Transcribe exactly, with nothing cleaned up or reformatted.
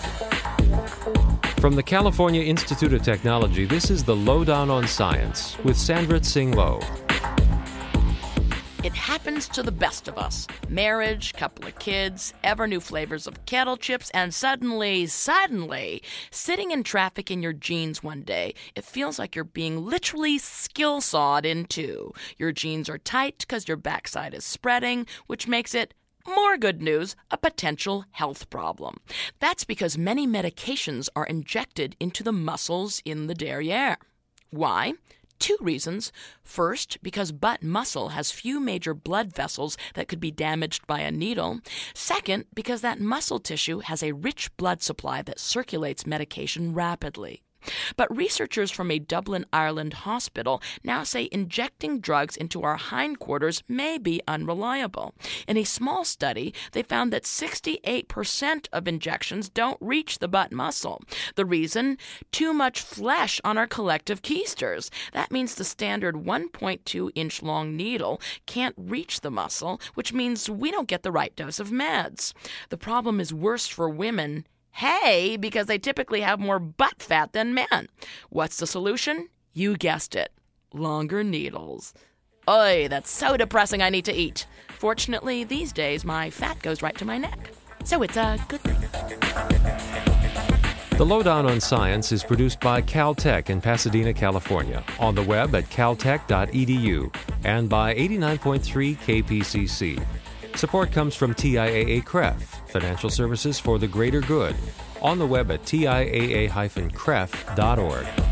From the California Institute of Technology, this is the Lowdown on Science with Sandra Tsing Loh. It happens to the best of us. Marriage, couple of kids, ever new flavors of kettle chips, and suddenly, suddenly, sitting in traffic in your jeans one day, it feels like you're being literally skill sawed in two. Your jeans are tight because your backside is spreading, which makes it, more good news, a potential health problem. That's because many medications are injected into the muscles in the derriere. Why? Two reasons. First, because butt muscle has few major blood vessels that could be damaged by a needle. Second, because that muscle tissue has a rich blood supply that circulates medication rapidly. But researchers from a Dublin, Ireland hospital now say injecting drugs into our hindquarters may be unreliable. In a small study, they found that sixty-eight percent of injections don't reach the butt muscle. The reason? Too much flesh on our collective keisters. That means the standard one point two inch long needle can't reach the muscle, which means we don't get the right dose of meds. The problem is worse for women. Hey, because they typically have more butt fat than men. What's the solution? You guessed it. Longer needles. Oy, that's so depressing I need to eat. Fortunately, these days, my fat goes right to my neck. So it's a good thing. The Lowdown on Science is produced by Caltech in Pasadena, California, on the web at caltech dot e d u and by eighty-nine point three K P C C. Support comes from T I A A C R E F, Financial Services for the Greater Good, on the web at T I A A dash C R E F dot org.